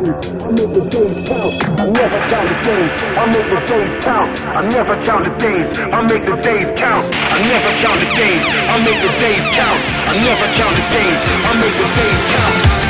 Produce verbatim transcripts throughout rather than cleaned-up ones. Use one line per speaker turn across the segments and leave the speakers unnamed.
I make the days count. I never count the days. I make the days count. I never count the days. I make the days count. I never count the days. I make the days count. I never count the days. I make the days count.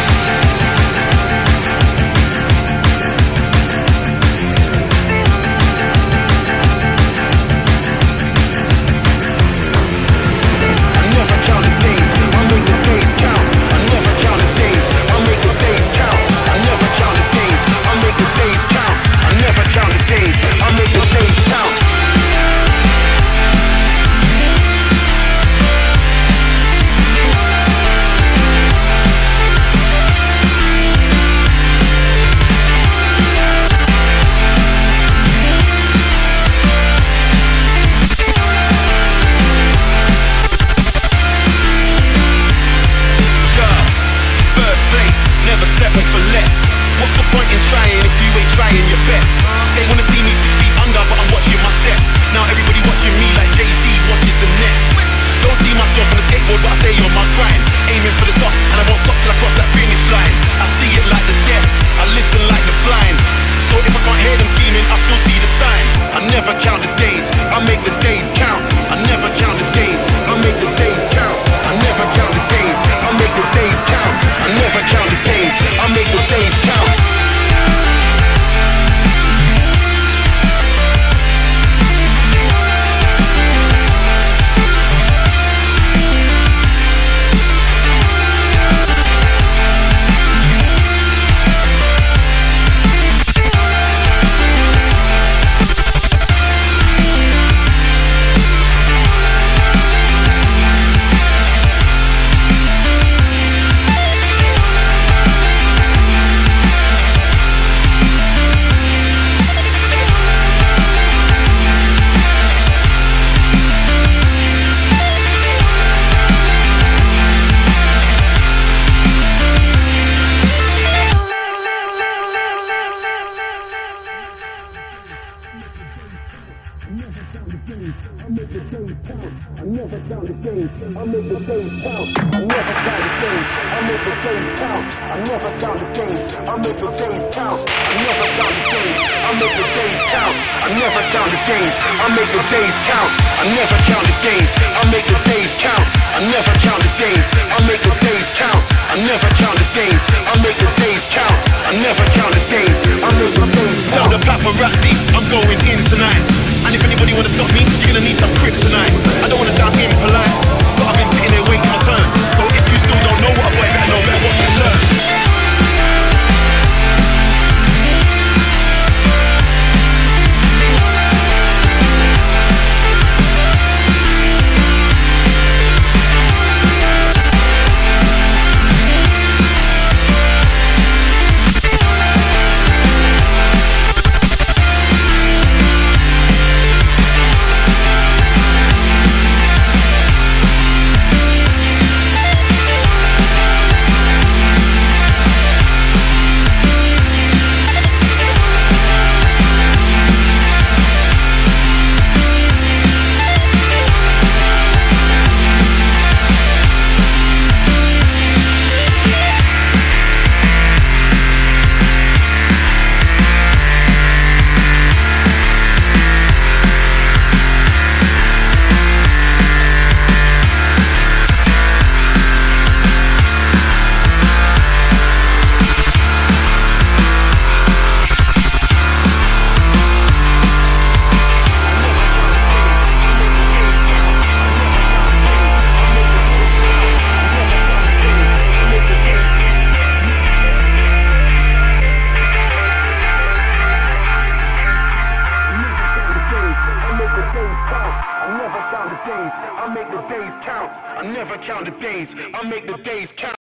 I make the days count. I never count the days. I make the days count. I never count the days. I make the days count. I never count the days. I make the days count. I never count the days. I make the days count. I never count the days. I make the days count. I never count the days. I make the days count. I never count the days. I make the days count. I never count the days. I make the days count. I never count the days. I make the days count.
Tell the paparazzi I'm going in tonight. And if anybody wanna stop me, you're gonna need some kryptonite. I don't wanna sound impolite, but I've been sitting there waiting my turn. So if you still don't know what I want, better know, better watch and learn.
I make the days count. I never count the days. I make the days count.